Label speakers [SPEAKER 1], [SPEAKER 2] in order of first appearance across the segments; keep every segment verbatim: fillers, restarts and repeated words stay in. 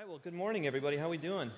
[SPEAKER 1] Well, good morning, everybody. How we doing?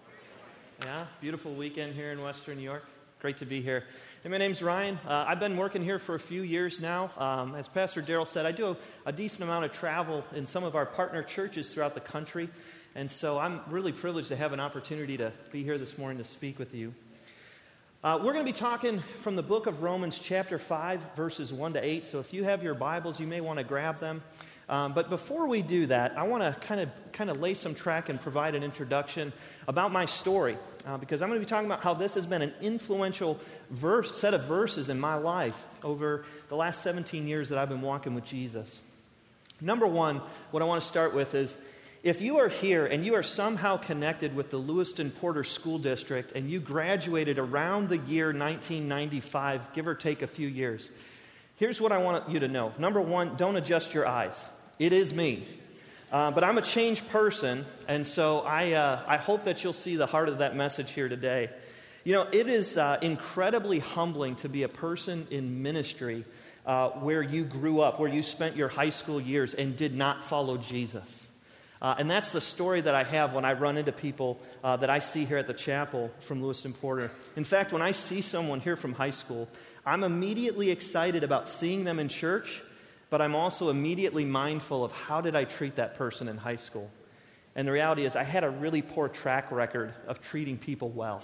[SPEAKER 1] Yeah, beautiful weekend here in Western New York. Great to be here. Hey, my name's Ryan. Uh, I've been working here for a few years now. Um, as Pastor Daryl said, I do a, a decent amount of travel in some of our partner churches throughout the country. And so I'm really privileged to have an opportunity to be here this morning to speak with you. Uh, we're going to be talking from the book of Romans, chapter five, verses one to eight. So if you have your Bibles, you may want to grab them. Um, but before we do that, I want to kind of kind of lay some track and provide an introduction about my story, uh, because I'm going to be talking about how this has been an influential verse, set of verses in my life over the last seventeen years that I've been walking with Jesus. Number one, what I want to start with is, if you are here and you are somehow connected with the Lewiston Porter School District and you graduated around the year nineteen ninety-five, give or take a few years, here's what I want you to know. Number one, don't adjust your eyes. It is me. Uh, but I'm a changed person, and so I, uh, I hope that you'll see the heart of that message here today. You know, it is uh, incredibly humbling to be a person in ministry uh, where you grew up, where you spent your high school years and did not follow Jesus. Uh, and that's the story that I have when I run into people uh, that I see here at the chapel from Lewiston Porter. In fact, when I see someone here from high school, I'm immediately excited about seeing them in church, but I'm also immediately mindful of how did I treat that person in high school. And the reality is I had a really poor track record of treating people well.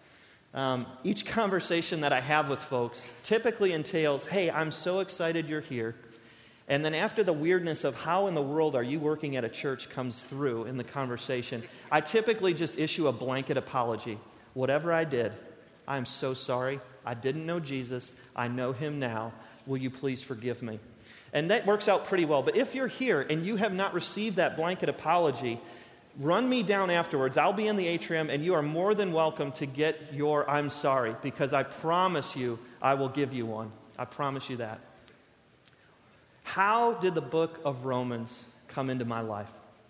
[SPEAKER 1] Um, each conversation that I have with folks typically entails, hey, I'm so excited you're here. And then after the weirdness of how in the world are you working at a church comes through in the conversation, I typically just issue a blanket apology. Whatever I did, I'm so sorry. I didn't know Jesus. I know him now. Will you please forgive me? And that works out pretty well. But if you're here and you have not received that blanket apology, run me down afterwards. I'll be in the atrium, and you are more than welcome to get your I'm sorry, because I promise you I will give you one. I promise you that. How did the book of Romans come into my life?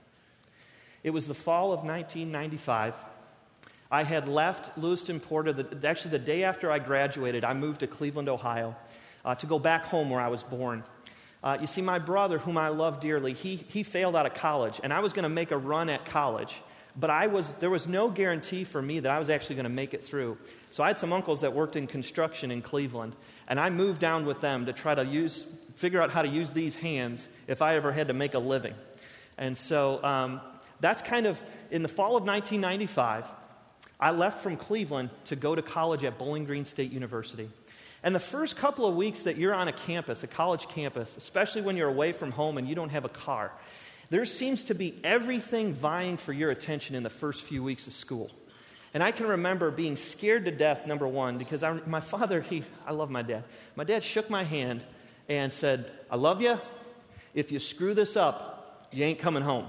[SPEAKER 1] It was the fall of nineteen ninety-five. I had left Lewiston Porter. The, actually, the day after I graduated, I moved to Cleveland, Ohio, uh, to go back home where I was born. Uh, you see, my brother, whom I love dearly, he, he failed out of college, and I was going to make a run at college. But I was there was no guarantee for me that I was actually going to make it through. So I had some uncles that worked in construction in Cleveland, and I moved down with them to try to use figure out how to use these hands if I ever had to make a living. And so um, that's kind of, in the fall of nineteen ninety-five, I left from Cleveland to go to college at Bowling Green State University. And the first couple of weeks that you're on a campus, a college campus, especially when you're away from home and you don't have a car, there seems to be everything vying for your attention in the first few weeks of school. And I can remember being scared to death, number one, because I, my father, he, I love my dad. My dad shook my hand and said, I love you. If you screw this up, you ain't coming home.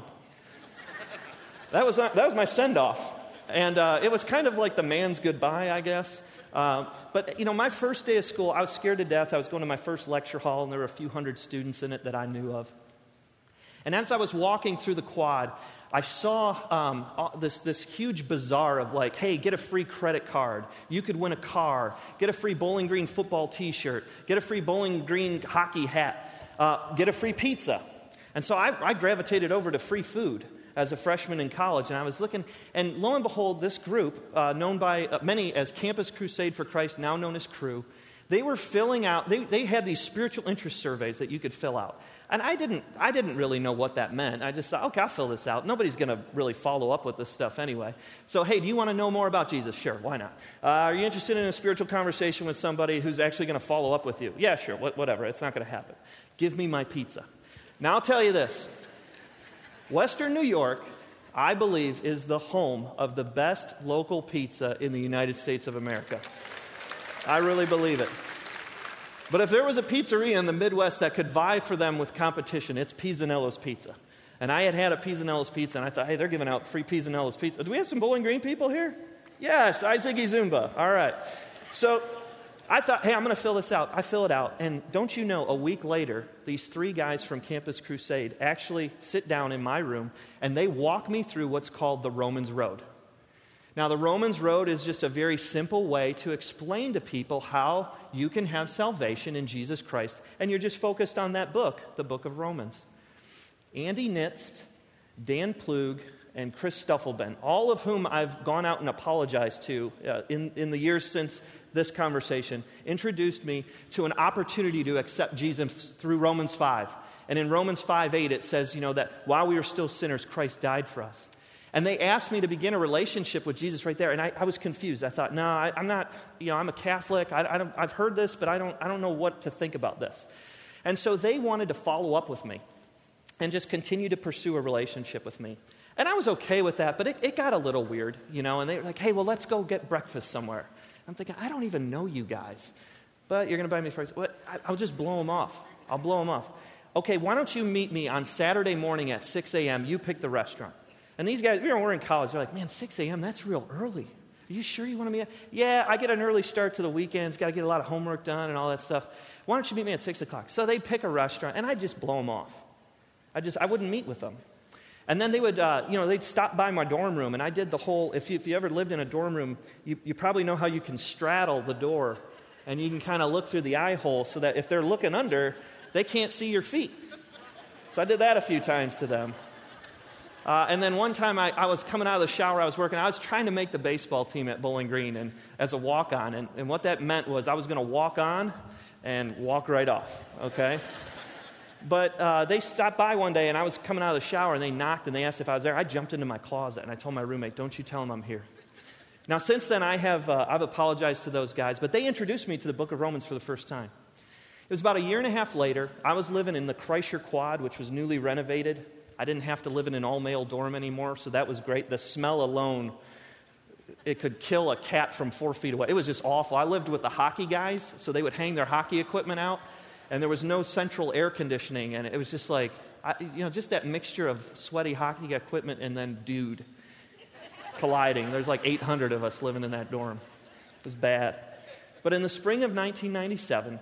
[SPEAKER 1] That was, not, that was my send-off. And uh, it was kind of like the man's goodbye, I guess. Uh, but, you know, my first day of school, I was scared to death. I was going to my first lecture hall, and there were a few hundred students in it that I knew of. And as I was walking through the quad, I saw um, this, this huge bazaar of like, hey, get a free credit card. You could win a car. Get a free Bowling Green football T-shirt. Get a free Bowling Green hockey hat. Uh, get a free pizza. And so I, I gravitated over to free food as a freshman in college. And I was looking, and lo and behold, this group, uh, known by uh, many as Campus Crusade for Christ, now known as Cru, they were filling out, they, they had these spiritual interest surveys that you could fill out. And I didn't I didn't really know what that meant. I just thought, okay, I'll fill this out. Nobody's going to really follow up with this stuff anyway. So, hey, do you want to know more about Jesus? Sure, why not? Uh, are you interested in a spiritual conversation with somebody who's actually going to follow up with you? Yeah, sure, wh- whatever. It's not going to happen. Give me my pizza. Now, I'll tell you this. Western New York, I believe, is the home of the best local pizza in the United States of America. I really believe it. But if there was a pizzeria in the Midwest that could vie for them with competition, it's Pisanello's Pizza. And I had had a Pisanello's Pizza, and I thought, hey, they're giving out free Pisanello's Pizza. Do we have some Bowling Green people here? Yes, I Ziggy Zumba. All right. So I thought, hey, I'm going to fill this out. I fill it out. And don't you know, a week later, these three guys from Campus Crusade actually sit down in my room, and they walk me through what's called the Romans Road. Now, the Romans Road is just a very simple way to explain to people how you can have salvation in Jesus Christ, and you're just focused on that book, the book of Romans. Andy Nitzt, Dan Plug, and Chris Stuffelben, all of whom I've gone out and apologized to uh, in, in the years since this conversation, introduced me to an opportunity to accept Jesus through Romans five. And in Romans five eight, it says, you know, that while we were still sinners, Christ died for us. And they asked me to begin a relationship with Jesus right there, and I, I was confused. I thought, no, I, I'm not, you know, I'm a Catholic. I, I don't, I've heard this, but I don't, I don't know what to think about this. And so they wanted to follow up with me and just continue to pursue a relationship with me. And I was okay with that, but it, it got a little weird, you know, and they were like, hey, well, let's go get breakfast somewhere. I'm thinking, I don't even know you guys, but you're going to buy me first. Well, I, I'll just blow them off. I'll blow them off. Okay, why don't you meet me on Saturday morning at six a.m. You pick the restaurant. And these guys, you know, we're in college. They're like, man, six a.m., that's real early. Are you sure you want to meet? Yeah, I get an early start to the weekends. Got to get a lot of homework done and all that stuff. Why don't you meet me at six o'clock? So they pick a restaurant, and I'd just blow them off. I just, I wouldn't meet with them. And then they would, uh, you know, they'd stop by my dorm room, and I did the whole, if you, if you ever lived in a dorm room, you, you probably know how you can straddle the door, and you can kind of look through the eye hole so that if they're looking under, they can't see your feet. So I did that a few times to them. Uh, and then one time I, I was coming out of the shower, I was working, I was trying to make the baseball team at Bowling Green and as a walk-on. And, and what that meant was I was going to walk on and walk right off, okay? But uh, they stopped by one day, and I was coming out of the shower, and they knocked, and they asked if I was there. I jumped into my closet, and I told my roommate, don't you tell them I'm here. Now, since then, I have, uh, I've apologized to those guys, but they introduced me to the book of Romans for the first time. It was about a year and a half later. I was living in the Kreischer Quad, which was newly renovated. I didn't have to live in an all-male dorm anymore, so that was great. The smell alone, it could kill a cat from four feet away. It was just awful. I lived with the hockey guys, so they would hang their hockey equipment out, and there was no central air conditioning, and it was just like, I, you know, just that mixture of sweaty hockey equipment and then dude colliding. There's like eight hundred of us living in that dorm. It was bad. But in the spring of nineteen ninety-seven,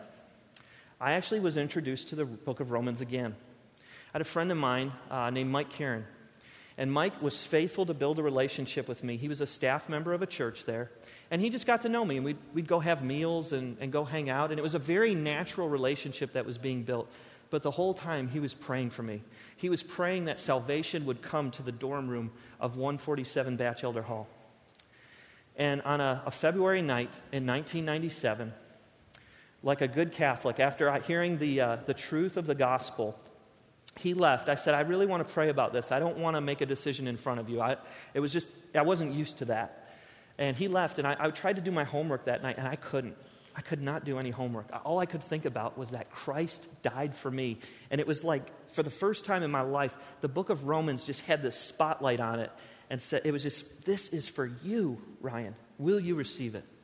[SPEAKER 1] I actually was introduced to the book of Romans again. I had a friend of mine uh, named Mike Karen, and Mike was faithful to build a relationship with me. He was a staff member of a church there, and he just got to know me, and we'd, we'd go have meals and, and go hang out, and it was a very natural relationship that was being built. But the whole time, he was praying for me. He was praying that salvation would come to the dorm room of one forty-seven Batchelder Hall. And on a, a February night in nineteen ninety-seven, like a good Catholic, after hearing the uh, the truth of the gospel, he left. I said, I really want to pray about this. I don't want to make a decision in front of you. I, it was just, I wasn't used to that. And he left, and I, I tried to do my homework that night, and I couldn't. I could not do any homework. All I could think about was that Christ died for me. And it was like, for the first time in my life, the book of Romans just had this spotlight on it, and said, it was just, this is for you, Ryan. Will you receive it?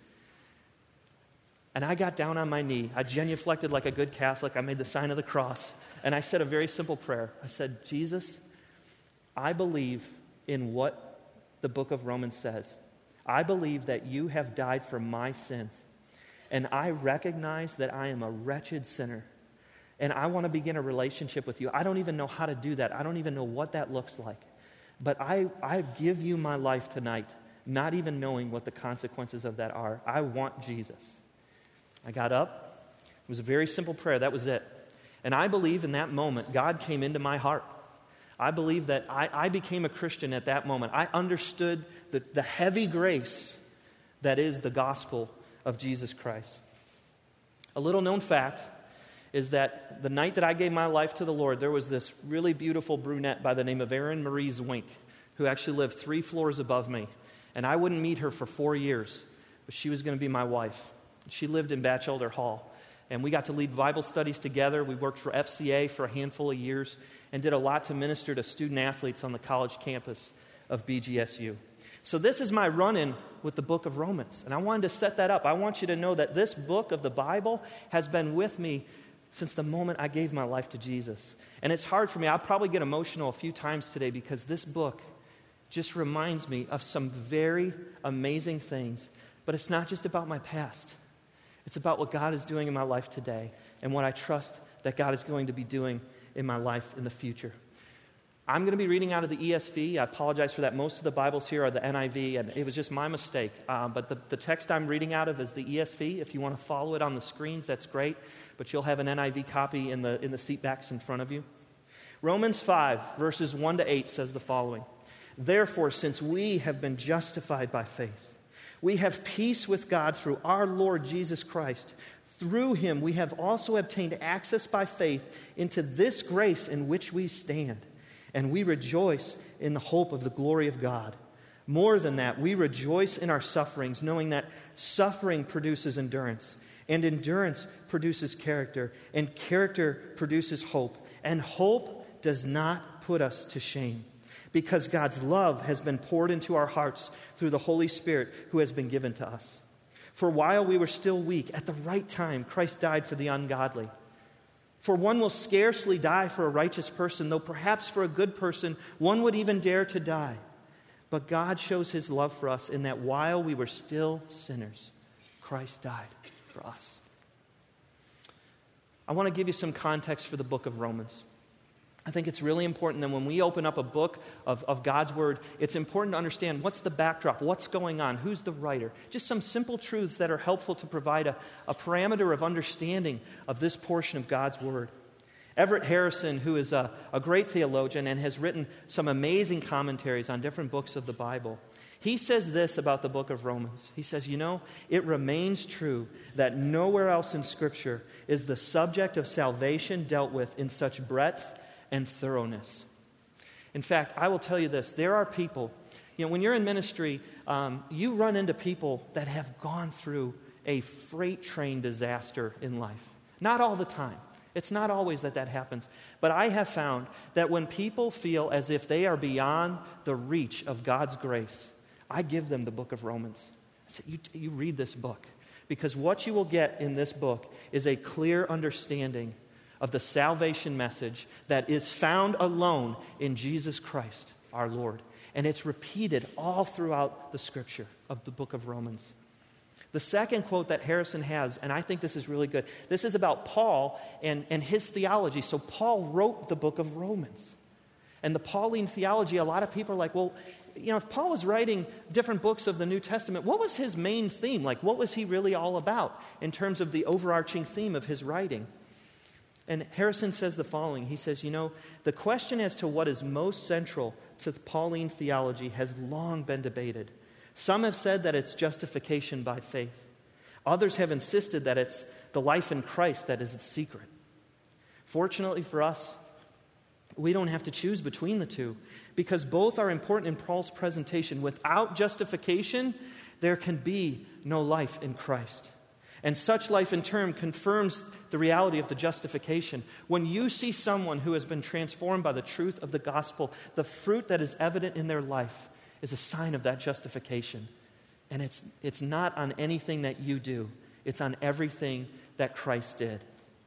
[SPEAKER 1] And I got down on my knee. I genuflected like a good Catholic. I made the sign of the cross. And I said a very simple prayer. I said, Jesus, I believe in what the book of Romans says. I believe that you have died for my sins. And I recognize that I am a wretched sinner. And I want to begin a relationship with you. I don't even know how to do that. I don't even know what that looks like. But I, I give you my life tonight, not even knowing what the consequences of that are. I want Jesus. I got up. It was a very simple prayer. That was it. And I believe in that moment, God came into my heart. I believe that I, I became a Christian at that moment. I understood the, the heavy grace that is the gospel of Jesus Christ. A little known fact is that the night that I gave my life to the Lord, there was this really beautiful brunette by the name of Erin Marie Zwink, who actually lived three floors above me. And I wouldn't meet her for four years, but she was going to be my wife. She lived in Batchelder Hall. And we got to lead Bible studies together. We worked for F C A for a handful of years and did a lot to minister to student athletes on the college campus of B G S U. So this is my run-in with the book of Romans. And I wanted to set that up. I want you to know that this book of the Bible has been with me since the moment I gave my life to Jesus. And it's hard for me. I'll probably get emotional a few times today because this book just reminds me of some very amazing things. But it's not just about my past. It's about what God is doing in my life today and what I trust that God is going to be doing in my life in the future. I'm going to be reading out of the E S V. I apologize for that. Most of the Bibles here are the N I V, and it was just my mistake. Uh, but the, the text I'm reading out of is the E S V. If you want to follow it on the screens, that's great. But you'll have an N I V copy in the, in the seat backs in front of you. Romans five, verses one to eight says the following. Therefore, since we have been justified by faith, we have peace with God through our Lord Jesus Christ. Through him we have also obtained access by faith into this grace in which we stand, and we rejoice in the hope of the glory of God. More than that, we rejoice in our sufferings, knowing that suffering produces endurance, and endurance produces character, and character produces hope, and hope does not put us to shame, because God's love has been poured into our hearts through the Holy Spirit who has been given to us. For while we were still weak, at the right time, Christ died for the ungodly. For one will scarcely die for a righteous person, though perhaps for a good person one would even dare to die. But God shows his love for us in that while we were still sinners, Christ died for us. I want to give you some context for the book of Romans. I think it's really important that when we open up a book of, of God's Word, it's important to understand what's the backdrop, what's going on, who's the writer. Just some simple truths that are helpful to provide a, a parameter of understanding of this portion of God's Word. Everett Harrison, who is a, a great theologian and has written some amazing commentaries on different books of the Bible, he says this about the book of Romans. He says, you know, it remains true that nowhere else in Scripture is the subject of salvation dealt with in such breadth and thoroughness. In fact, I will tell you this. There are people, you know, when you're in ministry, um, you run into people that have gone through a freight train disaster in life. Not all the time. It's not always that that happens. But I have found that when people feel as if they are beyond the reach of God's grace, I give them the book of Romans. I say, you, you read this book. Because what you will get in this book is a clear understanding of the salvation message that is found alone in Jesus Christ, our Lord. And it's repeated all throughout the Scripture of the book of Romans. The second quote that Harrison has, and I think this is really good, this is about Paul and, and his theology. So Paul wrote the book of Romans. And the Pauline theology, a lot of people are like, well, you know, if Paul was writing different books of the New Testament, what was his main theme? Like, what was he really all about in terms of the overarching theme of his writing? And Harrison says the following. He says, you know, the question as to what is most central to the Pauline theology has long been debated. Some have said that it's justification by faith. Others have insisted that it's the life in Christ that is the secret. Fortunately for us, we don't have to choose between the two because both are important in Paul's presentation. Without justification, there can be no life in Christ. And such life in turn confirms the reality of the justification. When you see someone who has been transformed by the truth of the gospel, the fruit that is evident in their life is a sign of that justification. And it's, it's not on anything that you do. It's on everything that Christ did.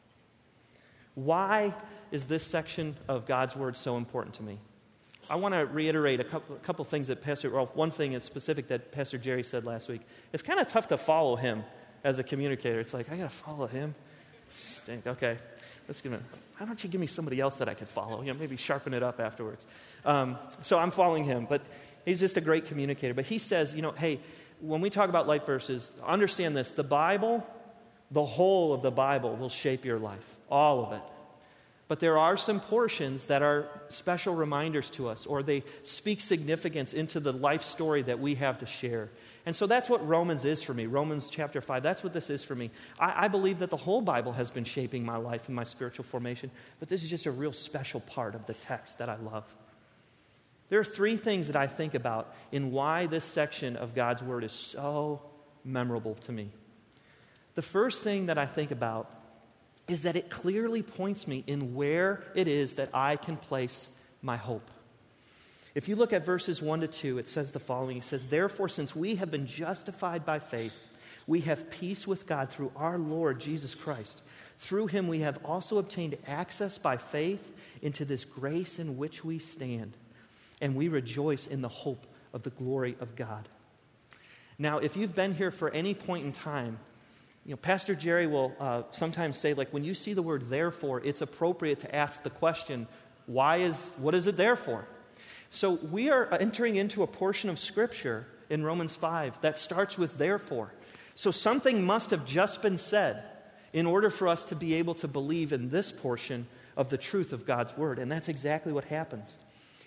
[SPEAKER 1] Why is this section of God's Word so important to me? I want to reiterate a couple, a couple things that Pastor, well, one thing in specific that Pastor Jerry said last week. It's kind of tough to follow him as a communicator. It's like, I got to follow him? Stink. Okay, let's give him, why don't you give me somebody else that I could follow? You know, maybe sharpen it up afterwards. Um, so I'm following him, but he's just a great communicator. But he says, you know, hey, when we talk about life verses, understand this. The Bible, the whole of the Bible will shape your life. All of it. But there are some portions that are special reminders to us, or they speak significance into the life story that we have to share. And so that's what Romans is for me. Romans chapter five, that's what this is for me. I, I believe that the whole Bible has been shaping my life and my spiritual formation, but this is just a real special part of the text that I love. There are three things that I think about in why this section of God's Word is so memorable to me. The first thing that I think about is that it clearly points me in where it is that I can place my hope. If you look at verses one to two, it says the following. It says, therefore, since we have been justified by faith, we have peace with God through our Lord Jesus Christ. Through him we have also obtained access by faith into this grace in which we stand, and we rejoice in the hope of the glory of God. Now, if you've been here for any point in time, you know, Pastor Jerry will uh, sometimes say, like, when you see the word therefore, it's appropriate to ask the question, why is, what is it there for? So we are entering into a portion of Scripture in Romans five that starts with therefore. So something must have just been said in order for us to be able to believe in this portion of the truth of God's Word. And that's exactly what happens.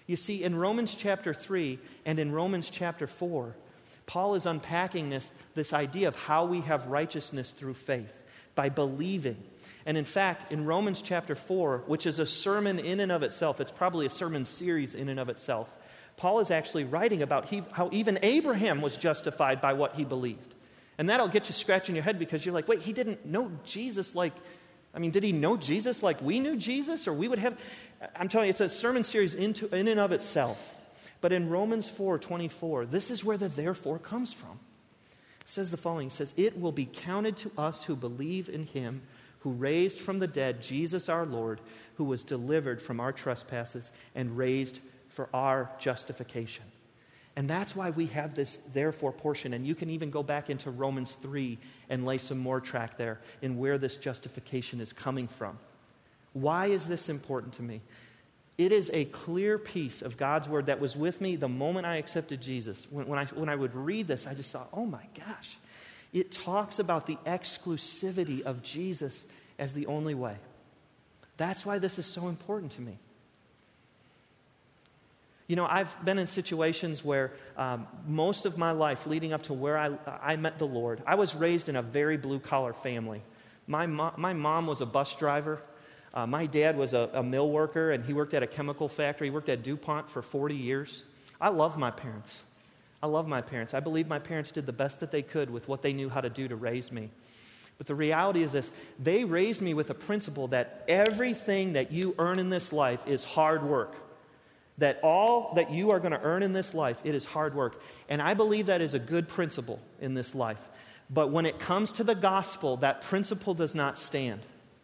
[SPEAKER 1] You see, in Romans chapter three and in Romans chapter four, Paul is unpacking this, this idea of how we have righteousness through faith, by believing. And in fact, in Romans chapter four, which is a sermon in and of itself, it's probably a sermon series in and of itself, Paul is actually writing about he, how even Abraham was justified by what he believed. And that'll get you scratching your head because you're like, wait, he didn't know Jesus like, I mean, did he know Jesus like we knew Jesus? Or we would have, I'm telling you, it's a sermon series into, in and of itself. But in Romans four twenty-four, this is where the therefore comes from. It says the following, it says, it will be counted to us who believe in him who raised from the dead Jesus our Lord, who was delivered from our trespasses and raised for our justification. And that's why we have this therefore portion. And you can even go back into Romans three and lay some more track there in where this justification is coming from. Why is this important to me? It is a clear piece of God's word that was with me the moment I accepted Jesus. When, when, I, when I would read this, I just thought, oh my gosh. It talks about the exclusivity of Jesus as the only way. That's why this is so important to me. You know, I've been in situations where um, most of my life leading up to where I, I met the Lord, I was raised in a very blue-collar family. My, mo- my mom was a bus driver. Uh, my dad was a, a mill worker, and he worked at a chemical factory. He worked at DuPont for forty years. I love my parents. I love my parents. I believe my parents did the best that they could with what they knew how to do to raise me. But the reality is this, they raised me with a principle that everything that you earn in this life is hard work. That all that you are going to earn in this life, it is hard work. And I believe that is a good principle in this life. But when it comes to the gospel, that principle does not stand.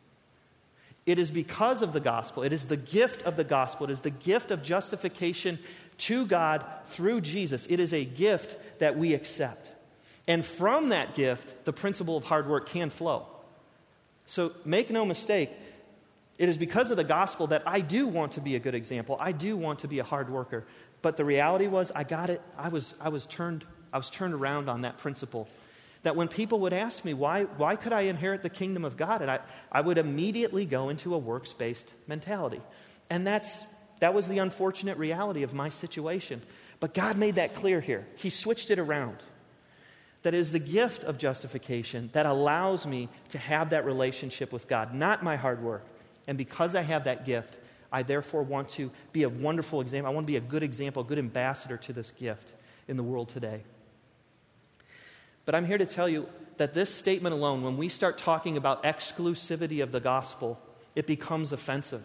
[SPEAKER 1] It is because of the gospel. It is the gift of the gospel. It is the gift of justification to God through Jesus. It is a gift that we accept. And from that gift, the principle of hard work can flow. So make no mistake, it is because of the gospel that I do want to be a good example. I do want to be a hard worker. But the reality was, I got it. I was, I was turned, I was turned around on that principle. That when people would ask me, why, why could I inherit the kingdom of God? And I, I would immediately go into a works-based mentality. And that's, that was the unfortunate reality of my situation. But God made that clear here. He switched it around. That is the gift of justification that allows me to have that relationship with God, not my hard work. And because I have that gift, I therefore want to be a wonderful example. I want to be a good example, a good ambassador to this gift in the world today. But I'm here to tell you that this statement alone, when we start talking about exclusivity of the gospel, it becomes offensive.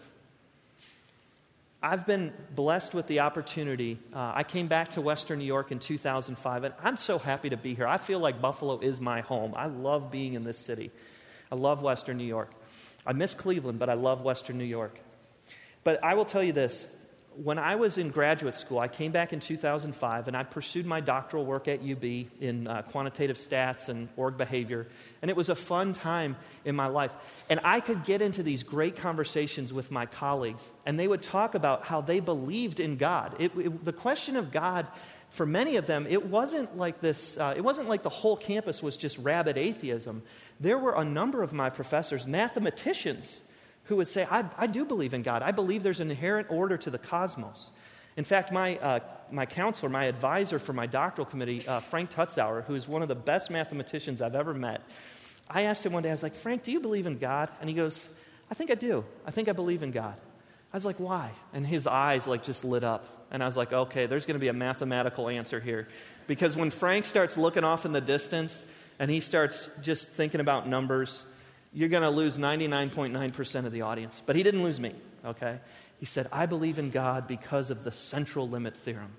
[SPEAKER 1] I've been blessed with the opportunity. Uh, I came back to Western New York in two thousand five, and I'm so happy to be here. I feel like Buffalo is my home. I love being in this city. I love Western New York. I miss Cleveland, but I love Western New York. But I will tell you this. When I was in graduate school, I came back in two thousand five, and I pursued my doctoral work at U B in uh, quantitative stats and org behavior. And it was a fun time in my life. And I could get into these great conversations with my colleagues, and they would talk about how they believed in God. It, it, the question of God, for many of them, it wasn't like this. Uh, it wasn't like the whole campus was just rabid atheism. There were a number of my professors, mathematicians, who would say, I, I do believe in God. I believe there's an inherent order to the cosmos. In fact, my uh, my counselor, my advisor for my doctoral committee, uh, Frank Tutzauer, who is one of the best mathematicians I've ever met, I asked him one day, I was like, Frank, do you believe in God? And he goes, I think I do. I think I believe in God. I was like, why? And his eyes like just lit up. And I was like, okay, there's going to be a mathematical answer here. Because when Frank starts looking off in the distance and he starts just thinking about numbers, you're going to lose ninety-nine point nine percent of the audience. But he didn't lose me, okay? He said, I believe in God because of the central limit theorem.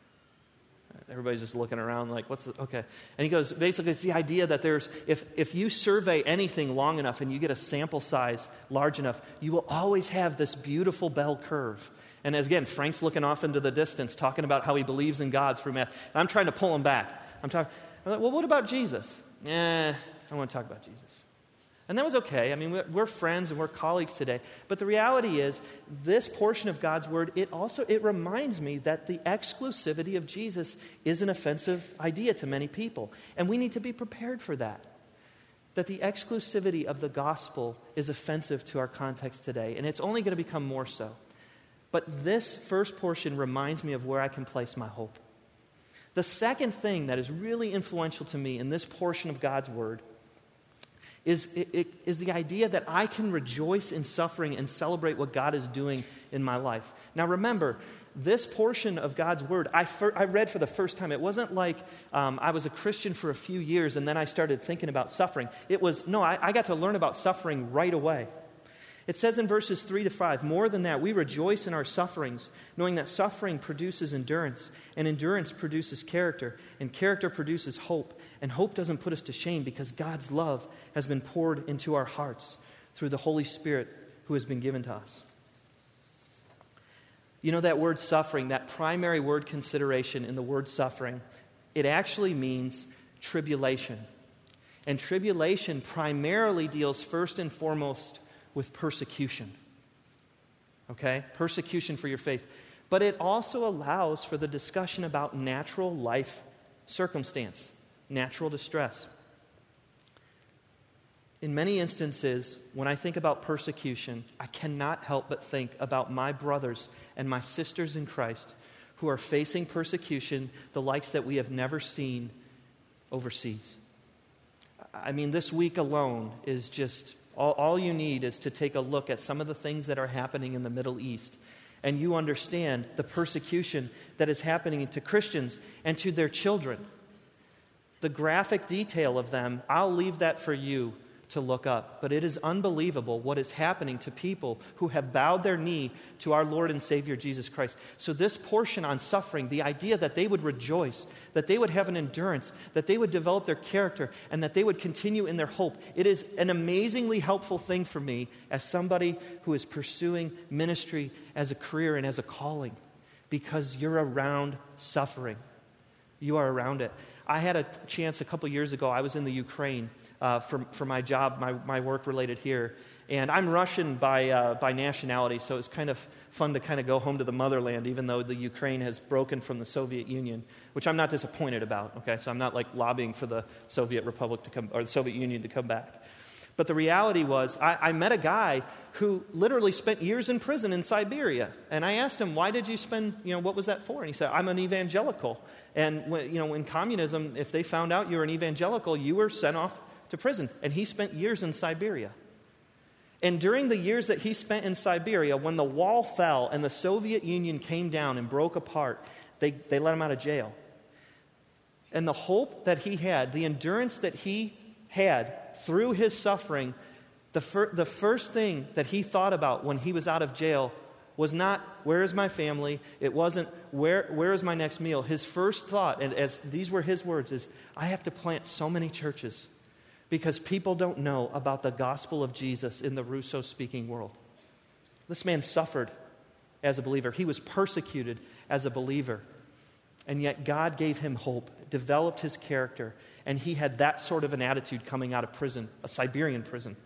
[SPEAKER 1] Everybody's just looking around like, what's the, okay. And he goes, basically, it's the idea that there's, if, if you survey anything long enough and you get a sample size large enough, you will always have this beautiful bell curve. And again, Frank's looking off into the distance, talking about how he believes in God through math. And I'm trying to pull him back. I'm talking, I'm like, well, what about Jesus? Eh, I don't want to talk about Jesus. And that was okay. I mean, we're friends and we're colleagues today. But the reality is, this portion of God's Word, it also, it reminds me that the exclusivity of Jesus is an offensive idea to many people. And we need to be prepared for that. That the exclusivity of the gospel is offensive to our context today. And it's only going to become more so. But this first portion reminds me of where I can place my hope. The second thing that is really influential to me in this portion of God's Word is, it, it, is the idea that I can rejoice in suffering and celebrate what God is doing in my life. Now remember, this portion of God's Word, I, fir- I read for the first time. It wasn't like um, I was a Christian for a few years and then I started thinking about suffering. It was, no, I, I got to learn about suffering right away. It says in verses three to five, more than that, we rejoice in our sufferings, knowing that suffering produces endurance, and endurance produces character, and character produces hope. And hope doesn't put us to shame because God's love has been poured into our hearts through the Holy Spirit who has been given to us. You know, that word suffering, that primary word consideration in the word suffering, it actually means tribulation. And tribulation primarily deals first and foremost with persecution. Okay? Persecution for your faith. But it also allows for the discussion about natural life circumstance, natural distress. In many instances, when I think about persecution, I cannot help but think about my brothers and my sisters in Christ who are facing persecution, the likes that we have never seen overseas. I mean, this week alone is just, all, all you need is to take a look at some of the things that are happening in the Middle East, and you understand the persecution that is happening to Christians and to their children. The graphic detail of them, I'll leave that for you to look up. But it is unbelievable what is happening to people who have bowed their knee to our Lord and Savior Jesus Christ. So this portion on suffering, the idea that they would rejoice, that they would have an endurance, that they would develop their character, and that they would continue in their hope, it is an amazingly helpful thing for me as somebody who is pursuing ministry as a career and as a calling, because you're around suffering. You are around it. I had a chance a couple years ago. I was in the Ukraine uh, for, for my job, my, my work related here. And I'm Russian by, uh, by nationality, so it's kind of fun to kind of go home to the motherland, even though the Ukraine has broken from the Soviet Union, which I'm not disappointed about, okay? So I'm not like lobbying for the Soviet Republic to come, or the Soviet Union to come back. But the reality was, I, I met a guy who literally spent years in prison in Siberia. And I asked him, why did you spend, you know, what was that for? And he said, I'm an evangelical. And, when, you know, in communism, if they found out you were an evangelical, you were sent off to prison. And he spent years in Siberia. And during the years that he spent in Siberia, when the wall fell and the Soviet Union came down and broke apart, they, they let him out of jail. And the hope that he had, the endurance that he had through his suffering, the, fir- the first thing that he thought about when he was out of jail was not, where is my family? It wasn't, where, where is my next meal? His first thought, and as these were his words, is, I have to plant so many churches because people don't know about the gospel of Jesus in the Russo-speaking world. This man suffered as a believer. He was persecuted as a believer. And yet God gave him hope, developed his character, and he had that sort of an attitude coming out of prison, a Siberian prison.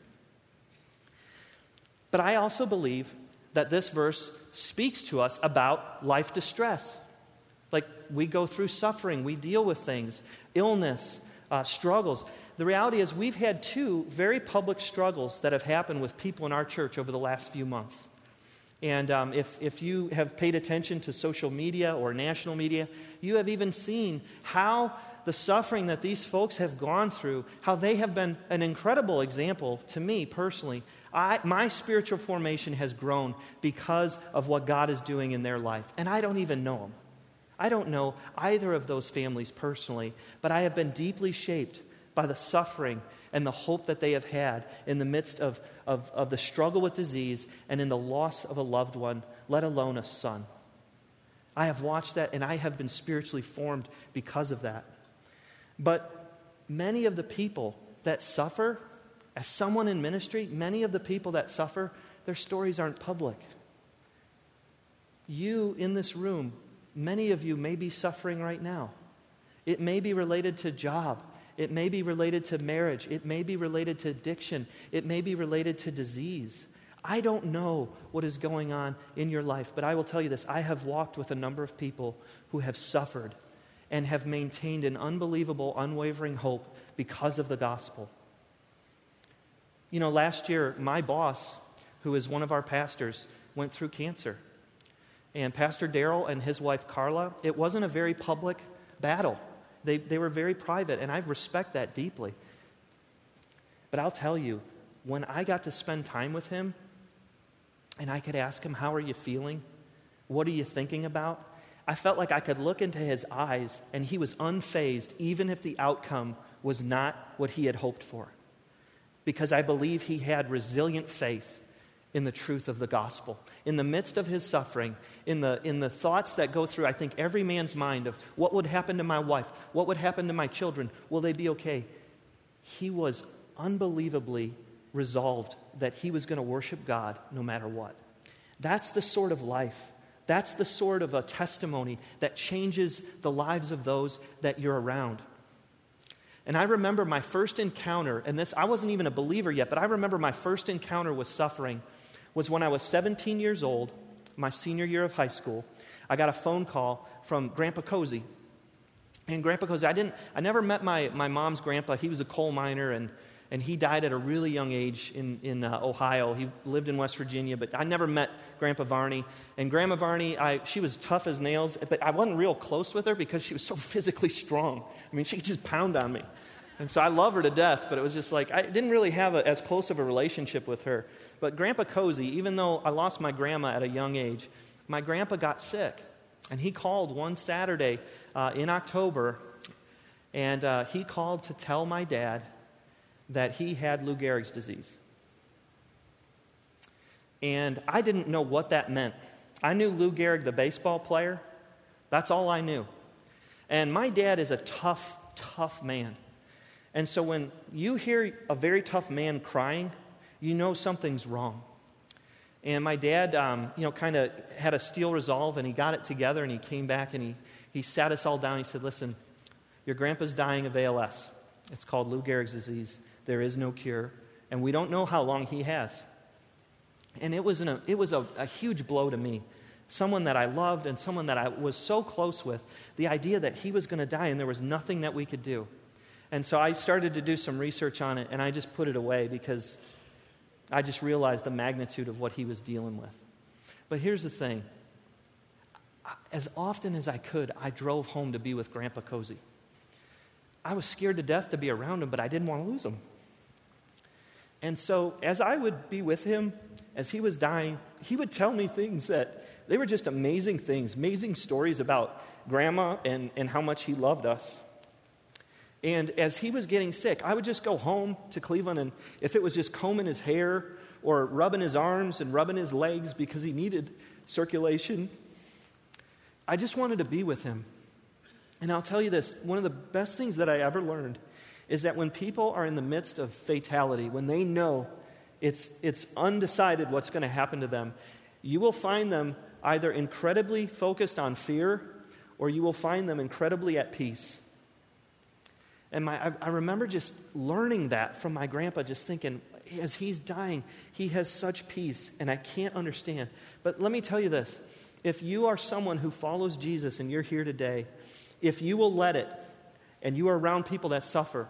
[SPEAKER 1] But I also believe that this verse speaks to us about life distress. Like, we go through suffering, we deal with things, illness, uh, struggles. The reality is we've had two very public struggles that have happened with people in our church over the last few months. And um, if, if you have paid attention to social media or national media, you have even seen how the suffering that these folks have gone through, how they have been an incredible example to me personally. I, my spiritual formation has grown because of what God is doing in their life. And I don't even know them. I don't know either of those families personally, but I have been deeply shaped by the suffering and the hope that they have had in the midst of, of, of the struggle with disease and in the loss of a loved one, let alone a son. I have watched that, and I have been spiritually formed because of that. But many of the people that suffer, as someone in ministry, many of the people that suffer, their stories aren't public. You in this room, many of you may be suffering right now. It may be related to job. It may be related to marriage. It may be related to addiction. It may be related to disease. I don't know what is going on in your life, but I will tell you this. I have walked with a number of people who have suffered and have maintained an unbelievable, unwavering hope because of the gospel. You know, last year, my boss, who is one of our pastors, went through cancer. And Pastor Daryl and his wife Carla, it wasn't a very public battle. They, they were very private, and I respect that deeply. But I'll tell you, when I got to spend time with him, and I could ask him, how are you feeling? What are you thinking about? I felt like I could look into his eyes, and he was unfazed, even if the outcome was not what he had hoped for. Because I believe he had resilient faith in the truth of the gospel. In the midst of his suffering, in the, in the thoughts that go through, I think, every man's mind of what would happen to my wife, what would happen to my children, will they be okay? He was unbelievably resolved that he was going to worship God no matter what. That's the sort of life, that's the sort of a testimony that changes the lives of those that you're around. And I remember my first encounter, and this, I wasn't even a believer yet, but I remember my first encounter with suffering was when I was seventeen years old, my senior year of high school. I got a phone call from Grandpa Cozy. And Grandpa Cozy, I didn't, I never met my, my mom's grandpa. He was a coal miner, and And he died at a really young age in, in uh, Ohio. He lived in West Virginia, but I never met Grandpa Varney. And Grandma Varney, I, she was tough as nails, but I wasn't real close with her because she was so physically strong. I mean, she could just pound on me. And so I love her to death, but it was just like, I didn't really have a, as close of a relationship with her. But Grandpa Cozy, even though I lost my grandma at a young age, my grandpa got sick. And he called one Saturday uh, in October, and uh, he called to tell my dad that he had Lou Gehrig's disease. And I didn't know what that meant. I knew Lou Gehrig, the baseball player. That's all I knew. And my dad is a tough, tough man. And so when you hear a very tough man crying, you know something's wrong. And my dad, um, you know, kind of had a steel resolve, and he got it together, and he came back, and he, he sat us all down. He said, listen, your grandpa's dying of A L S. It's called Lou Gehrig's disease. There is no cure, and we don't know how long he has. And it was, an, it was a, a huge blow to me. Someone that I loved and someone that I was so close with, the idea that he was going to die and there was nothing that we could do. And so I started to do some research on it, and I just put it away because I just realized the magnitude of what he was dealing with. But here's the thing. As often as I could, I drove home to be with Grandpa Cozy. I was scared to death to be around him, but I didn't want to lose him. And so as I would be with him, as he was dying, he would tell me things that, they were just amazing things, amazing stories about Grandma and, and how much he loved us. And as he was getting sick, I would just go home to Cleveland, and if it was just combing his hair or rubbing his arms and rubbing his legs because he needed circulation, I just wanted to be with him. And I'll tell you this, one of the best things that I ever learned is that when people are in the midst of fatality, when they know it's, it's undecided what's going to happen to them, you will find them either incredibly focused on fear or you will find them incredibly at peace. And my, I, I remember just learning that from my grandpa, just thinking, as he's dying, he has such peace, and I can't understand. But let me tell you this, if you are someone who follows Jesus and you're here today, if you will let it, and you are around people that suffer,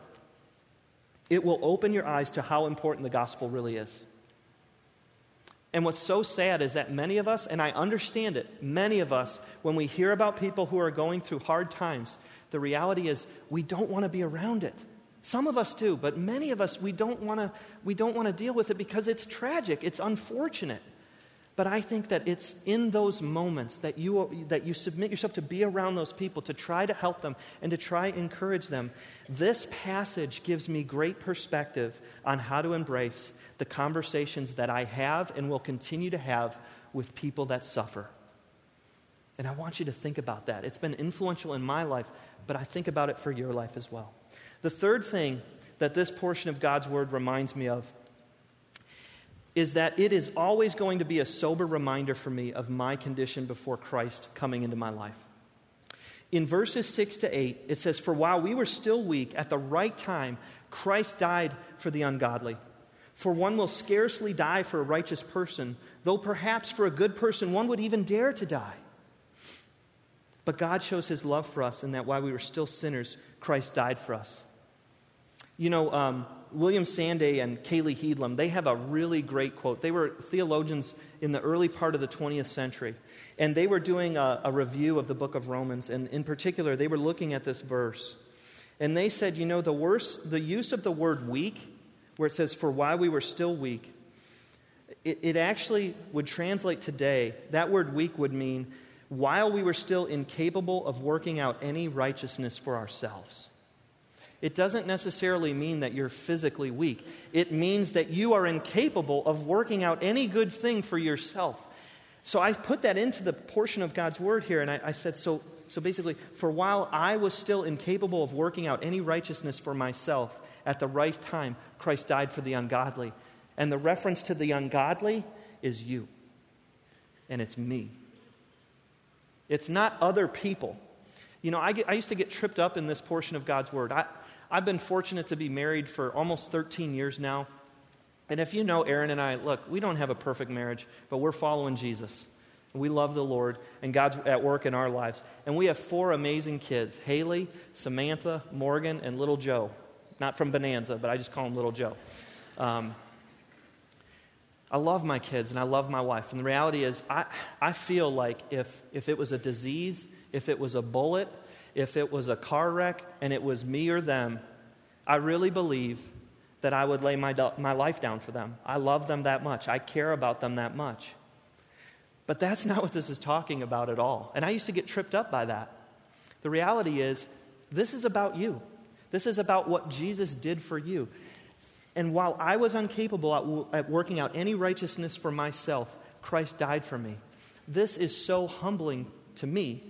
[SPEAKER 1] it will open your eyes to how important the gospel really is. And what's so sad is that many of us, and I understand it, many of us, when we hear about people who are going through hard times, the reality is we don't want to be around it. Some of us do, but many of us, we don't want to we don't want to deal with it because it's tragic, it's unfortunate. But I think that it's in those moments that you that you submit yourself to be around those people, to try to help them and to try to encourage them. This passage gives me great perspective on how to embrace the conversations that I have and will continue to have with people that suffer. And I want you to think about that. It's been influential in my life, but I think about it for your life as well. The third thing that this portion of God's Word reminds me of is that it is always going to be a sober reminder for me of my condition before Christ coming into my life. In verses six to eight, it says, "For while we were still weak, at the right time, Christ died for the ungodly. For one will scarcely die for a righteous person, though perhaps for a good person one would even dare to die. But God shows his love for us in that while we were still sinners, Christ died for us." You know, um, William Sanday and Kaylee Headlam, they have a really great quote. They were theologians in the early part of the twentieth century. And they were doing a, a review of the book of Romans. And in particular, they were looking at this verse. And they said, you know, the worst, the use of the word weak, where it says, for while we were still weak, it, it actually would translate today, that word weak would mean while we were still incapable of working out any righteousness for ourselves. It doesn't necessarily mean that you're physically weak. It means that you are incapable of working out any good thing for yourself. So I put that into the portion of God's word here, and I, I said, so, so basically, for while I was still incapable of working out any righteousness for myself, at the right time, Christ died for the ungodly. And the reference to the ungodly is you. And it's me. It's not other people. You know, I, get, I used to get tripped up in this portion of God's word. I, I've been fortunate to be married for almost thirteen years now. And if you know Aaron and I, look, we don't have a perfect marriage, but we're following Jesus. We love the Lord, and God's at work in our lives. And we have four amazing kids, Haley, Samantha, Morgan, and little Joe. Not from Bonanza, but I just call him little Joe. Um, I love my kids, and I love my wife. And the reality is, I, I feel like if, if it was a disease, if it was a bullet, if it was a car wreck, and it was me or them, I really believe that I would lay my, my life down for them. I love them that much. I care about them that much. But that's not what this is talking about at all. And I used to get tripped up by that. The reality is, this is about you. This is about what Jesus did for you. And while I was incapable at, at working out any righteousness for myself, Christ died for me. This is so humbling to me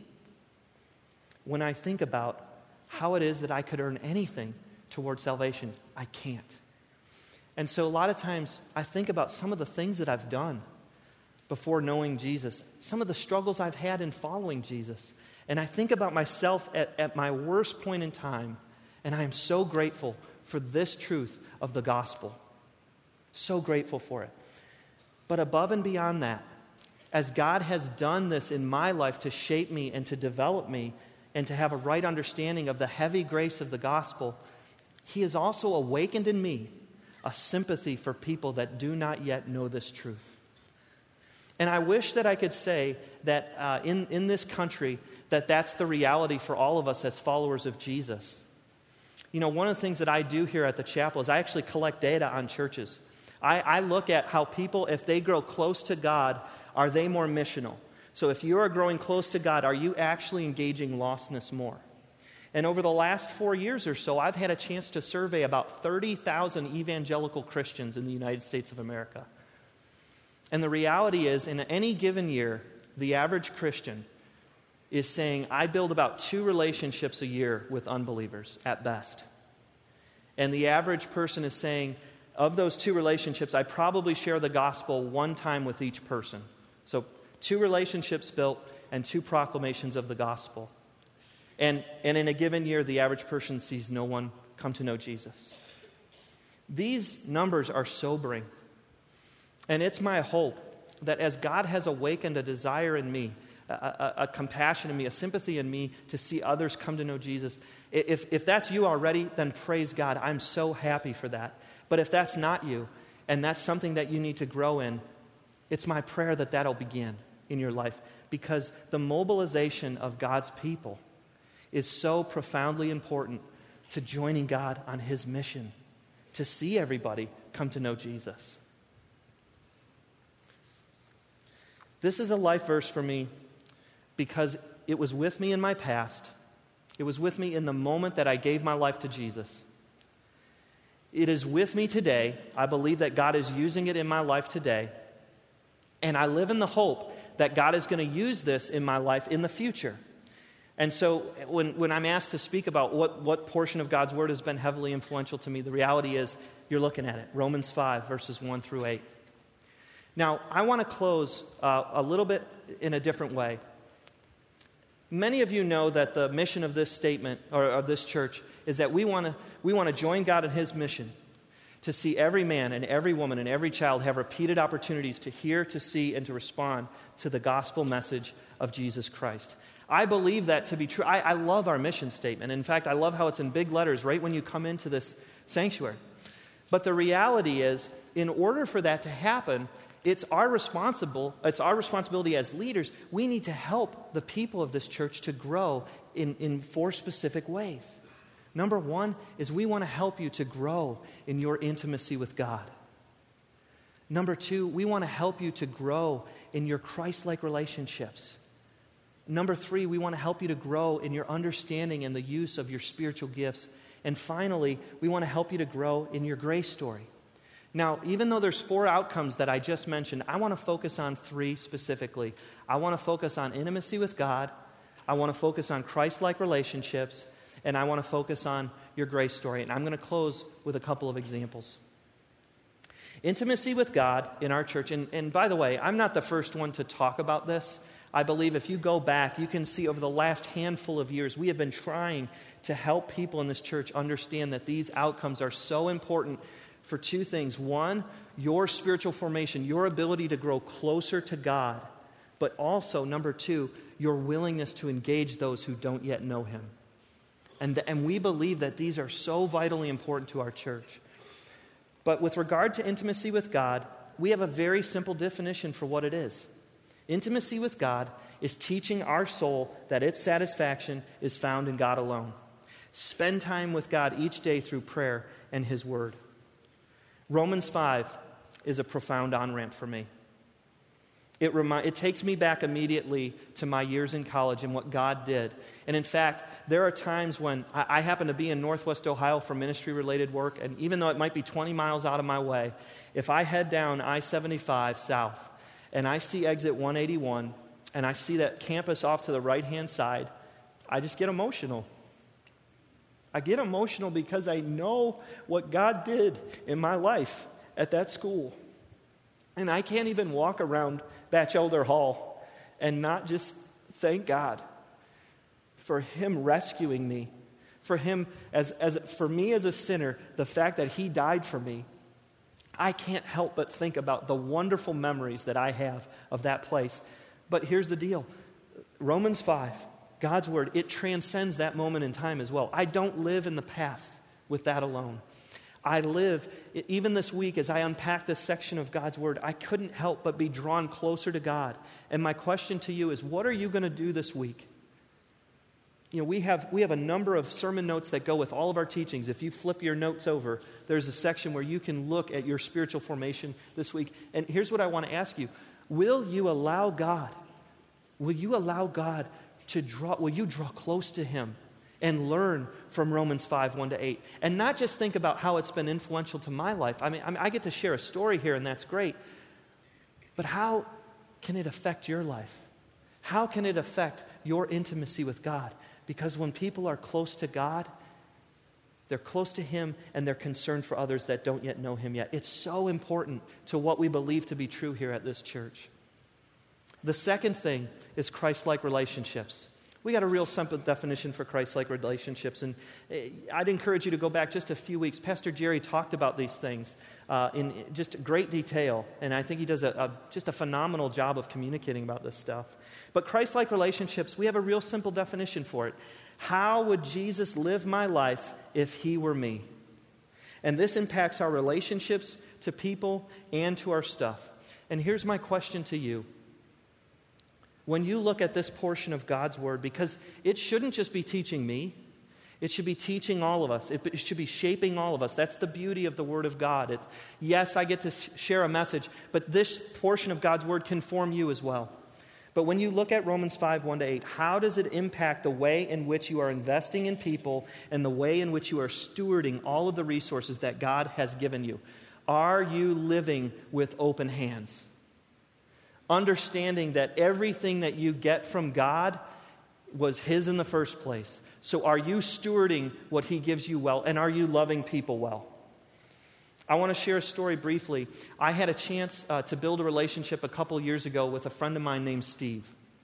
[SPEAKER 1] when I think about how it is that I could earn anything toward salvation. I can't. And so a lot of times I think about some of the things that I've done before knowing Jesus, some of the struggles I've had in following Jesus. And I think about myself at, at my worst point in time, and I am so grateful for this truth of the gospel. So grateful for it. But above and beyond that, as God has done this in my life to shape me and to develop me and to have a right understanding of the heavy grace of the gospel, He has also awakened in me a sympathy for people that do not yet know this truth. And I wish that I could say that uh, in, in this country that that's the reality for all of us as followers of Jesus. You know, one of the things that I do here at the chapel is I actually collect data on churches. I, I look at how people, if they grow close to God, are they more missional? So if you are growing close to God, are you actually engaging lostness more? And over the last four years or so, I've had a chance to survey about thirty thousand evangelical Christians in the United States of America. And the reality is, in any given year, the average Christian is saying, I build about two relationships a year with unbelievers, at best. And the average person is saying, of those two relationships, I probably share the gospel one time with each person. So two relationships built and two proclamations of the gospel. And, and in a given year, the average person sees no one come to know Jesus. These numbers are sobering. And it's my hope that as God has awakened a desire in me, a, a, a compassion in me, a sympathy in me to see others come to know Jesus, if, if that's you already, then praise God. I'm so happy for that. But if that's not you, and that's something that you need to grow in, it's my prayer that that'll begin in your life. Because the mobilization of God's people is so profoundly important to joining God on His mission, to see everybody come to know Jesus. This is a life verse for me because it was with me in my past. It was with me in the moment that I gave my life to Jesus. It is with me today. I believe that God is using it in my life today. And I live in the hope that God is going to use this in my life in the future. And so when, when I'm asked to speak about what, what portion of God's Word has been heavily influential to me, the reality is you're looking at it. Romans five, verses one through eight. Now, I want to close uh, a little bit in a different way. Many of you know that the mission of this statement, or of this church, is that we want to we want to join God in His mission to see every man and every woman and every child have repeated opportunities to hear, to see, and to respond to the gospel message of Jesus Christ. I believe that to be true. I, I love our mission statement. In fact, I love how it's in big letters right when you come into this sanctuary. But the reality is, in order for that to happen, it's our responsible, it's our responsibility as leaders. We need to help the people of this church to grow in, in four specific ways. Number one is we want to help you to grow in your intimacy with God. Number two, we want to help you to grow in your Christ-like relationships. Number three, we want to help you to grow in your understanding and the use of your spiritual gifts. And finally, we want to help you to grow in your grace story. Now, even though there's four outcomes that I just mentioned, I want to focus on three specifically. I want to focus on intimacy with God, I want to focus on Christ-like relationships, and I want to focus on your grace story. And I'm going to close with a couple of examples. Intimacy with God in our church, and, and by the way, I'm not the first one to talk about this. I believe if you go back, you can see over the last handful of years, we have been trying to help people in this church understand that these outcomes are so important for two things. One, your spiritual formation, your ability to grow closer to God, but also, number two, your willingness to engage those who don't yet know Him. And, th- and we believe that these are so vitally important to our church. But with regard to intimacy with God, we have a very simple definition for what it is. Intimacy with God is teaching our soul that its satisfaction is found in God alone. Spend time with God each day through prayer and His Word. Romans five is a profound on-ramp for me. It, remi- it takes me back immediately to my years in college and what God did. And in fact, there are times when I, I happen to be in Northwest Ohio for ministry-related work, and even though it might be twenty miles out of my way, if I head down I seventy-five south and I see exit one eighty-one and I see that campus off to the right-hand side, I just get emotional. I get emotional because I know what God did in my life at that school. And I can't even walk around Batchelder Hall and not just thank God for Him rescuing me, for Him, as, as for me as a sinner, the fact that He died for me. I can't help but think about the wonderful memories that I have of that place. But here's the deal. Romans five, God's Word, it transcends that moment in time as well. I don't live in the past with that alone. I live, even this week as I unpack this section of God's Word, I couldn't help but be drawn closer to God. And my question to you is, what are you going to do this week? You know, we have we have a number of sermon notes that go with all of our teachings. If you flip your notes over, there's a section where you can look at your spiritual formation this week. And here's what I want to ask you. Will you allow God, will you allow God to draw, will you draw close to Him and learn from Romans five, one to eight? And not just think about how it's been influential to my life. I mean, I mean, I get to share a story here, and that's great. But how can it affect your life? How can it affect your intimacy with God? Because when people are close to God, they're close to Him and they're concerned for others that don't yet know Him yet. It's so important to what we believe to be true here at this church. The second thing is Christ-like relationships. We got a real simple definition for Christ-like relationships, and I'd encourage you to go back just a few weeks. Pastor Jerry talked about these things uh, in just great detail, and I think he does a, a, just a phenomenal job of communicating about this stuff. But Christ-like relationships, we have a real simple definition for it. How would Jesus live my life if He were me? And this impacts our relationships to people and to our stuff. And here's my question to you. When you look at this portion of God's Word, because it shouldn't just be teaching me, it should be teaching all of us. It, it should be shaping all of us. That's the beauty of the Word of God. It's, yes, I get to share a message, but this portion of God's Word can form you as well. But when you look at Romans five, one to eight, how does it impact the way in which you are investing in people and the way in which you are stewarding all of the resources that God has given you? Are you living with open hands? Understanding that everything that you get from God was His in the first place. So are you stewarding what He gives you well, and are you loving people well? I want to share a story briefly. I had a chance uh, to build a relationship a couple years ago with a friend of mine named Steve.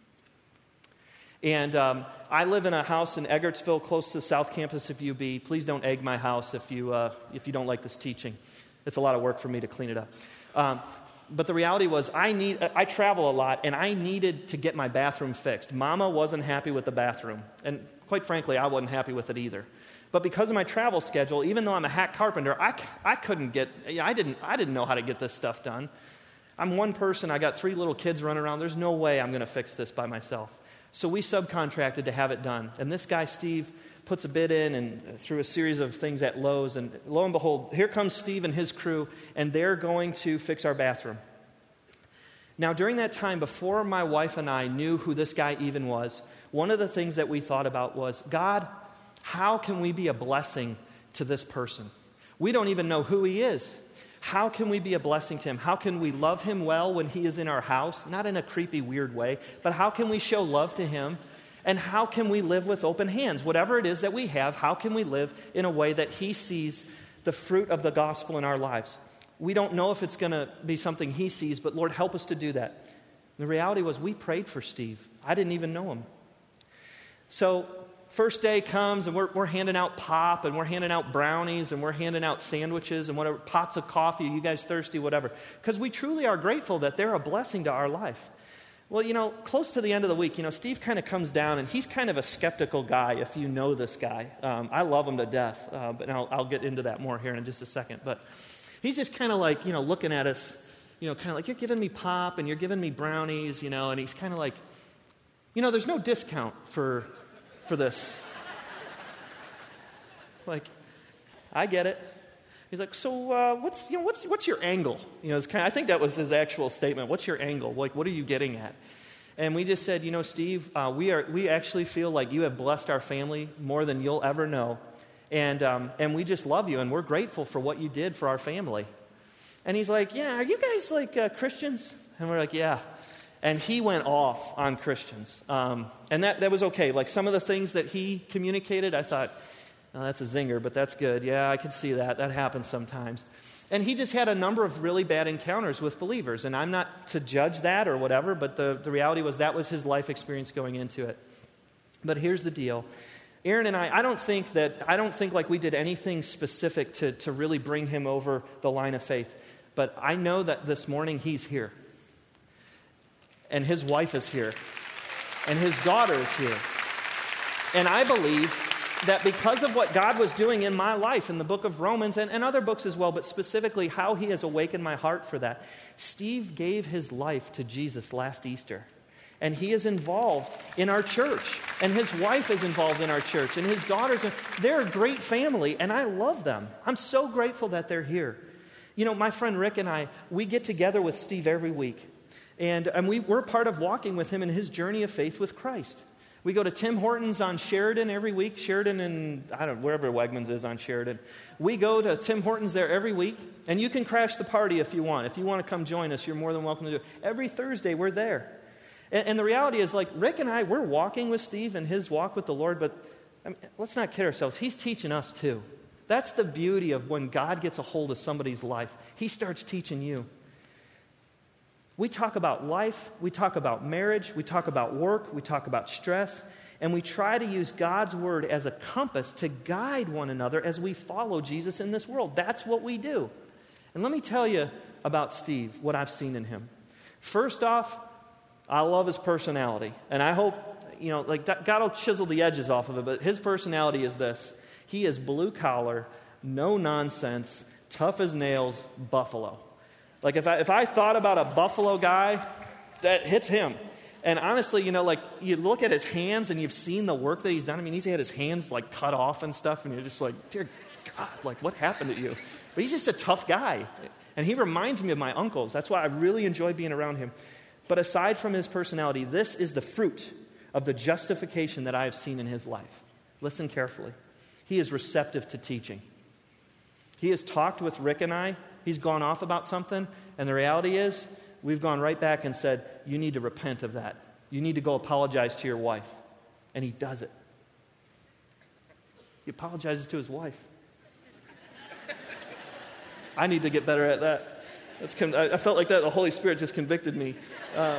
[SPEAKER 1] And um, I live in a house in Eggertsville, close to the South Campus of U B. Please don't egg my house if you uh, if you don't like this teaching. It's a lot of work for me to clean it up. Um, But the reality was I need I travel a lot, and I needed to get my bathroom fixed. Mama wasn't happy with the bathroom, and quite frankly, I wasn't happy with it either. But because of my travel schedule, even though I'm a hack carpenter, I, I couldn't get, I didn't, I didn't know how to get this stuff done. I'm one person. I got three little kids running around. There's no way I'm going to fix this by myself. So we subcontracted to have it done. And this guy, Steve, puts a bid in and through a series of things at Lowe's. And lo and behold, here comes Steve and his crew, and they're going to fix our bathroom. Now, during that time, before my wife and I knew who this guy even was, one of the things that we thought about was, God, how can we be a blessing to this person? We don't even know who he is. How can we be a blessing to him? How can we love him well when he is in our house? Not in a creepy, weird way, but how can we show love to him? And how can we live with open hands? Whatever it is that we have, how can we live in a way that he sees the fruit of the gospel in our lives? We don't know if it's going to be something he sees, but Lord, help us to do that. The reality was we prayed for Steve. I didn't even know him. So first day comes and we're, we're handing out pop and we're handing out brownies and we're handing out sandwiches and whatever, pots of coffee, you guys thirsty, whatever. Because we truly are grateful that they're a blessing to our life. Well, you know, close to the end of the week, you know, Steve kind of comes down and he's kind of a skeptical guy if you know this guy. Um, I love him to death, uh, but I'll, I'll get into that more here in just a second. But he's just kind of like, you know, looking at us, you know, kind of like, you're giving me pop and you're giving me brownies, you know, and he's kind of like, you know, there's no discount for for this. Like, I get it. He's like, so uh, what's you know what's what's your angle? You know, it's kind of, I think that was his actual statement. What's your angle? Like, what are you getting at? And we just said, you know, Steve, uh, we are we actually feel like you have blessed our family more than you'll ever know, and um, and we just love you, and we're grateful for what you did for our family. And he's like, yeah, are you guys like uh, Christians? And we're like, yeah. And he went off on Christians. Um, and that, that was okay. Like some of the things that he communicated, I thought, oh, that's a zinger, but that's good. Yeah, I can see that. That happens sometimes. And he just had a number of really bad encounters with believers. And I'm not to judge that or whatever, but the, the reality was that was his life experience going into it. But here's the deal. Aaron and I, I don't think that, I don't think like we did anything specific to, to really bring him over the line of faith. But I know that this morning he's here. And his wife is here. And his daughter is here. And I believe that because of what God was doing in my life in the book of Romans and, and other books as well, but specifically how he has awakened my heart for that, Steve gave his life to Jesus last Easter. And he is involved in our church. And his wife is involved in our church. And his daughters, they're a great family. And I love them. I'm so grateful that they're here. You know, my friend Rick and I, we get together with Steve every week. And, and we, we're part of walking with him in his journey of faith with Christ. We go to Tim Hortons on Sheridan every week. Sheridan and, I don't know, wherever Wegmans is on Sheridan. We go to Tim Hortons there every week. And you can crash the party if you want. If you want to come join us, you're more than welcome to do it. Every Thursday, we're there. And, and the reality is, like, Rick and I, we're walking with Steve in his walk with the Lord. But I mean, let's not kid ourselves. He's teaching us too. That's the beauty of when God gets a hold of somebody's life. He starts teaching you. We talk about life, we talk about marriage, we talk about work, we talk about stress, and we try to use God's word as a compass to guide one another as we follow Jesus in this world. That's what we do. And let me tell you about Steve, what I've seen in him. First off, I love his personality. And I hope, you know, like God will chisel the edges off of it, but his personality is this. He is blue collar, no nonsense, tough as nails, buffalo. Like if I, if I thought about a buffalo guy, that hits him. And honestly, you know, like you look at his hands and you've seen the work that he's done. I mean, he's had his hands like cut off and stuff. And you're just like, dear God, like what happened to you? But he's just a tough guy. And he reminds me of my uncles. That's why I really enjoy being around him. But aside from his personality, this is the fruit of the justification that I have seen in his life. Listen carefully. He is receptive to teaching. He has talked with Rick and I. He's gone off about something, and the reality is, we've gone right back and said, you need to repent of that. You need to go apologize to your wife. And he does it. He apologizes to his wife. I need to get better at that. That's con- I felt like that the Holy Spirit just convicted me. Uh,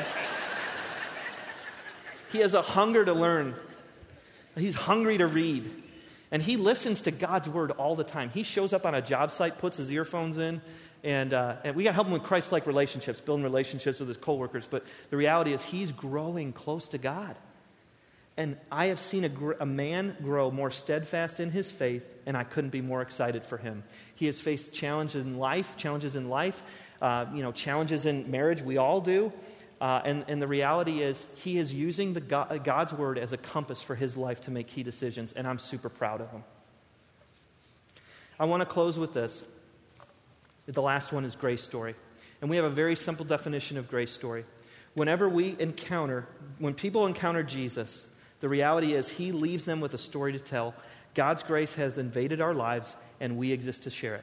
[SPEAKER 1] he has a hunger to learn. He's hungry to read. And he listens to God's word all the time. He shows up on a job site, puts his earphones in, and, uh, and we got to help him with Christ-like relationships, building relationships with his coworkers. But the reality is he's growing close to God. And I have seen a, gr- a man grow more steadfast in his faith, and I couldn't be more excited for him. He has faced challenges in life, challenges in life, uh, you know, challenges in marriage. We all do. Uh, and, and the reality is he is using the God, God's word as a compass for his life to make key decisions, and I'm super proud of him. I want to close with this. The last one is grace story. And we have a very simple definition of grace story. Whenever we encounter, when people encounter Jesus, the reality is he leaves them with a story to tell. God's grace has invaded our lives, and we exist to share it.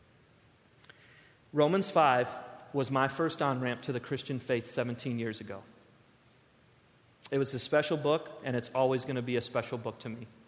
[SPEAKER 1] Romans five was my first on-ramp to the Christian faith seventeen years ago. It was a special book, and it's always going to be a special book to me.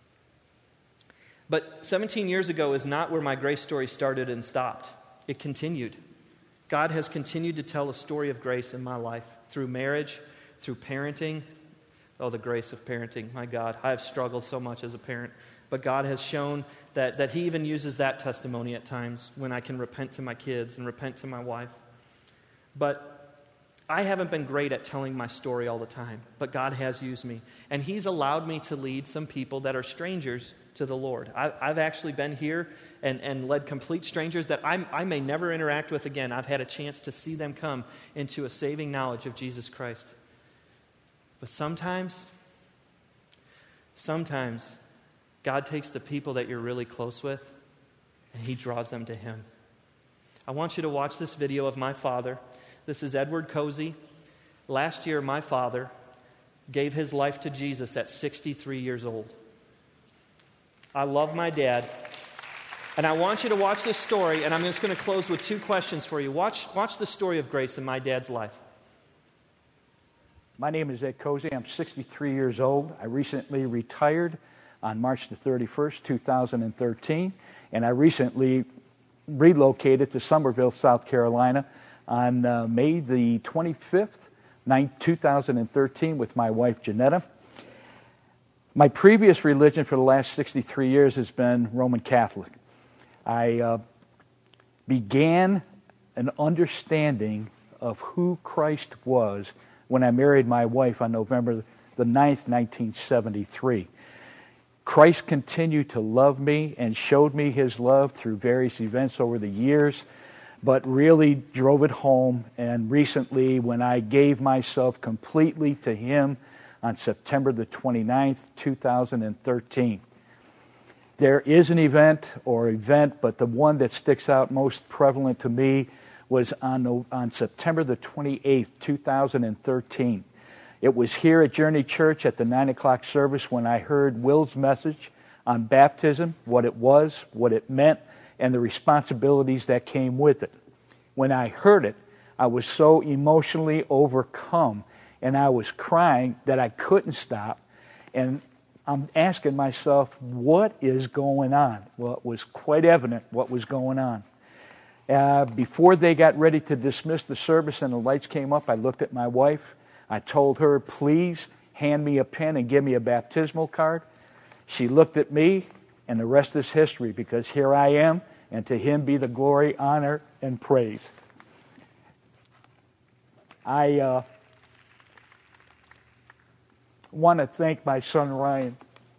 [SPEAKER 1] But seventeen years ago is not where my grace story started and stopped. It continued. God has continued to tell a story of grace in my life through marriage, through parenting. Oh, the grace of parenting. My God, I have struggled so much as a parent. But God has shown that, that he even uses that testimony at times when I can repent to my kids and repent to my wife. But I haven't been great at telling my story all the time, but God has used me. And he's allowed me to lead some people that are strangers to the Lord. I, I've actually been here and, and led complete strangers that I, I may never interact with again. I've had a chance to see them come into a saving knowledge of Jesus Christ. But sometimes, sometimes, God takes the people that you're really close with and he draws them to him. I want you to watch this video of my father. This is Edward Cozy. Last year, my father gave his life to Jesus at sixty-three years old. I love my dad. And I want you to watch this story, and I'm just going to close with two questions for you. Watch, watch the story of grace in my dad's life.
[SPEAKER 2] My name is Ed Cozy. I'm sixty-three years old. I recently retired on March the thirty-first, two thousand thirteen, and I recently relocated to Summerville, South Carolina on uh, May the twenty-fifth, two thousand thirteen with my wife, Janetta. My previous religion for the last sixty-three years has been Roman Catholic. I uh, began an understanding of who Christ was when I married my wife on November the ninth, nineteen seventy-three. Christ continued to love me and showed me his love through various events over the years, but really drove it home. And recently, when I gave myself completely to him on September the twenty-ninth, two thousand thirteen. There is an event or event, but the one that sticks out most prevalent to me was on, the, on September the twenty-eighth, two thousand thirteen. It was here at Journey Church at the nine o'clock service when I heard Will's message on baptism, what it was, what it meant, and the responsibilities that came with it. When I heard it, I was so emotionally overcome, and I was crying that I couldn't stop. And I'm asking myself, what is going on? Well, it was quite evident what was going on. Uh, before they got ready to dismiss the service and the lights came up, I looked at my wife. I told her, please hand me a pen and give me a baptismal card. She looked at me, and the rest is history, because here I am, and to him be the glory, honor, and praise. I uh, want to thank my son, Ryan.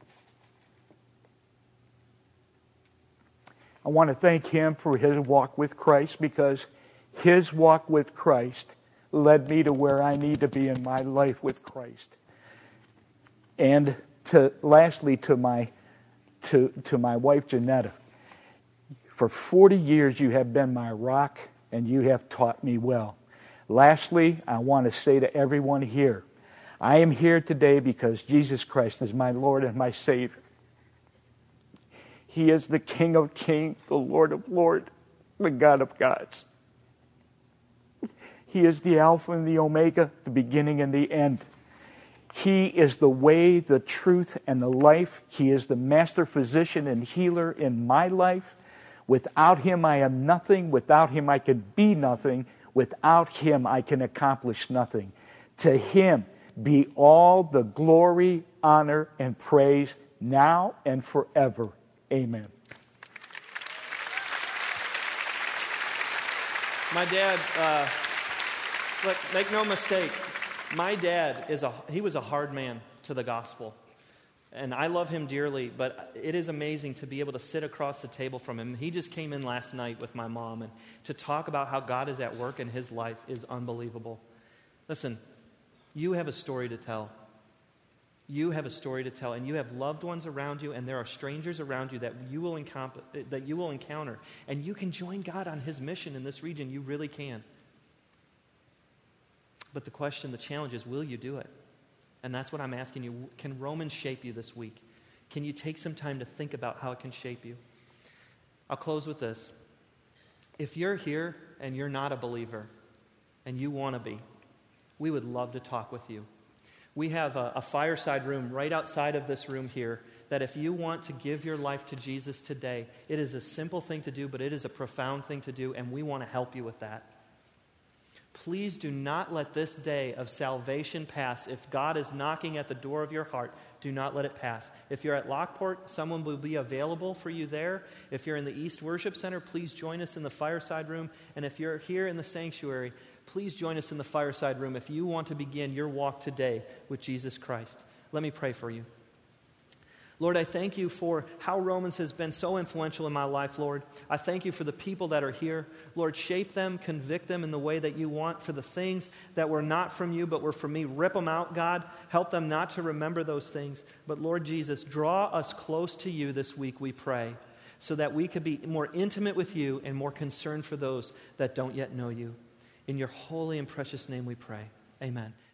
[SPEAKER 2] I want to thank him for his walk with Christ, because his walk with Christ led me to where I need to be in my life with Christ. And to lastly, to my to to my wife, Janetta. For forty years you have been my rock, and you have taught me well. Lastly, I want to say to everyone here, I am here today because Jesus Christ is my Lord and my Savior. He is the King of kings, the Lord of lords, the God of gods. He is the Alpha and the Omega, the beginning and the end. He is the way, the truth, and the life. He is the master physician and healer in my life. Without him, I am nothing. Without him, I can be nothing. Without him, I can accomplish nothing. To him be all the glory, honor, and praise now and forever. Amen.
[SPEAKER 1] My dad, uh, look, make no mistake, my dad is a he was a hard man. to the gospel. And I love him dearly, but it is amazing to be able to sit across the table from him. He just came in last night with my mom, and to talk about how God is at work in his life is unbelievable. Listen, you have a story to tell. You have a story to tell, and you have loved ones around you, and there are strangers around you that you will encomp- that you will encounter, and you can join God on his mission in this region. You really can. But the question, the challenge is, will you do it? And that's what I'm asking you. Can Romans shape you this week? Can you take some time to think about how it can shape you? I'll close with this. If you're here and you're not a believer, and you want to be, we would love to talk with you. We have a, a fireside room right outside of this room here that if you want to give your life to Jesus today, it is a simple thing to do, but it is a profound thing to do, and we want to help you with that. Please do not let this day of salvation pass. If God is knocking at the door of your heart, do not let it pass. If you're at Lockport, someone will be available for you there. If you're in the East Worship Center, please join us in the fireside room. And if you're here in the sanctuary, please join us in the fireside room if you want to begin your walk today with Jesus Christ. Let me pray for you. Lord, I thank you for how Romans has been so influential in my life, Lord. I thank you for the people that are here. Lord, shape them, convict them in the way that you want for the things that were not from you but were from me. Rip them out, God. Help them not to remember those things. But Lord Jesus, draw us close to you this week, we pray, so that we could be more intimate with you and more concerned for those that don't yet know you. In your holy and precious name we pray. Amen.